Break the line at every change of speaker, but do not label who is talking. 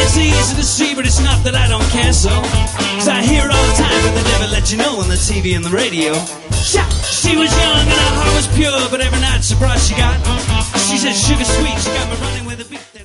It's easy to see, but it's not that I don't care so. Cause I hear it all the time, but they never let you know on the TV and the radio. She was young and her heart was pure, but every night surprise she got. She said sugar sweet, she got me running with a beat.